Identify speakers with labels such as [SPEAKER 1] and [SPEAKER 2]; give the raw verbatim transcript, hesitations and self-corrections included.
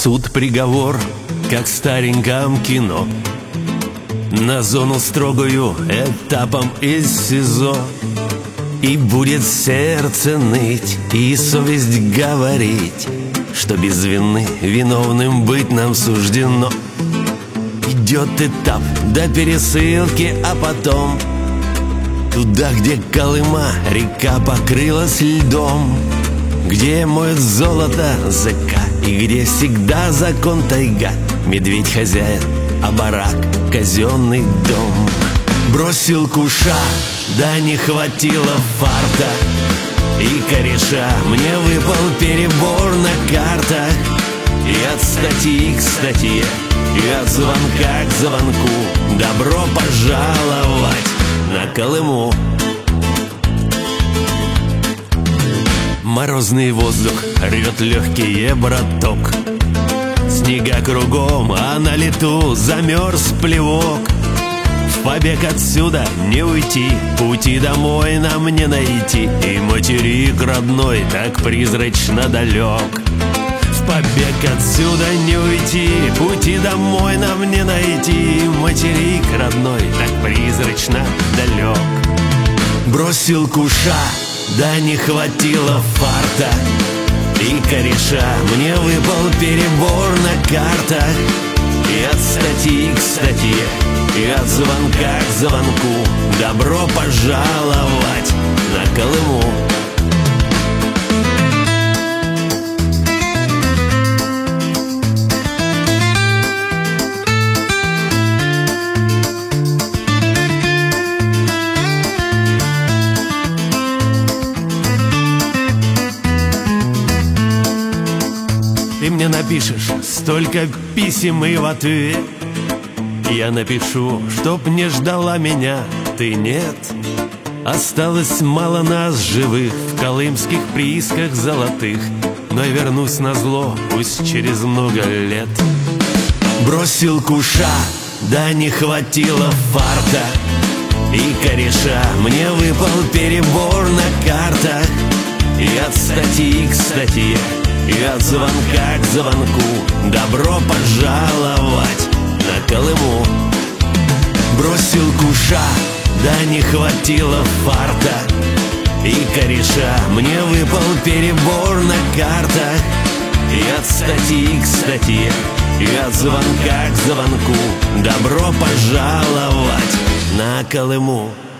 [SPEAKER 1] суд приговор, как в стареньком кино, на зону строгую этапом из СИЗО. И будет сердце ныть, и совесть говорить, что без вины виновным быть нам суждено. Идет этап до пересылки, а потом туда, где Колыма река покрылась льдом, где моет золото ЗК и где всегда закон тайга. Медведь хозяин, а барак казенный дом. Бросил куша, да не хватило фарта, и кореша мне выпал перебор на картах. И от статьи к статье, и от звонка к звонку добро пожаловать на Колыму. Морозный воздух рвет легкие, браток. Снега кругом, а на лету замерз плевок. В побег отсюда не уйти, пути домой нам не найти, и материк родной так призрачно далек. В побег отсюда не уйти, пути домой нам не найти, материк родной так призрачно далек. Бросил куша, да не хватило фарта, и кореша мне выпал перебор на картах. И от статьи к статье, и от звонка к звонку добро пожаловать на Колыму. Ты мне напишешь столько писем, и в ответ я напишу, чтоб не ждала меня ты, нет. Осталось мало нас живых в колымских приисках золотых, но я вернусь назло, пусть через много лет. Бросил куша, да не хватило фарта, и кореша мне выпал перебор на картах. И от статьи к статье, и от звонка к звонку добро пожаловать на Колыму. Бросил куша, да не хватило фарта, и кореша мне выпал перебор на картах. И от статьи к статье, и от звонка к звонку добро пожаловать на Колыму.